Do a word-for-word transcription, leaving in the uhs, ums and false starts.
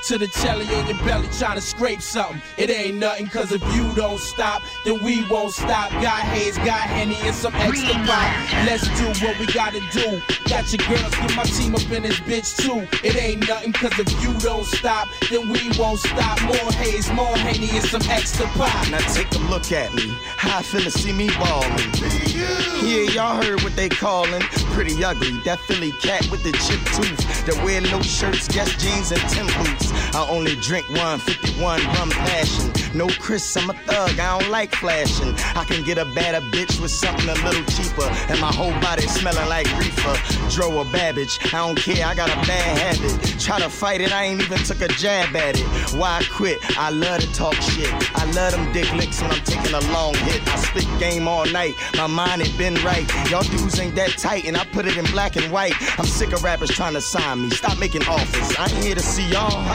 to the telly in your belly trying to scrape something. It ain't nothing, cause if you don't stop, then we won't stop. Got haze, got Henny, and some extra pop. Let's do what we gotta do. Got your girls, get my team up in this bitch too. It ain't nothing, cause if you don't stop, then we won't stop. More haze, more Henny, and some extra pop. Now take a look at me, how I feel to see me ballin'. Yeah, y'all heard what they callin'. Pretty ugly, that Philly cat with the chip tooth. That wear no shirts, Guess jeans, and Tim boots. I only drink one fifty-one rum passion. No Chris, I'm a thug, I don't like flashing. I can get a badder bitch with something a little cheaper. And my whole body smelling like reefer. Dro or Babbage, I don't care, I got a bad habit. Try to fight it, I ain't even took a jab at it. Why quit? I love to talk shit. I love them dick licks when I'm taking a long hit. I spit game all night, my mind ain't been right. Y'all dudes ain't that tight, and I put it in black and white. I'm sick of rappers trying to sign me. Stop making offers. I ain't here to see y'all. I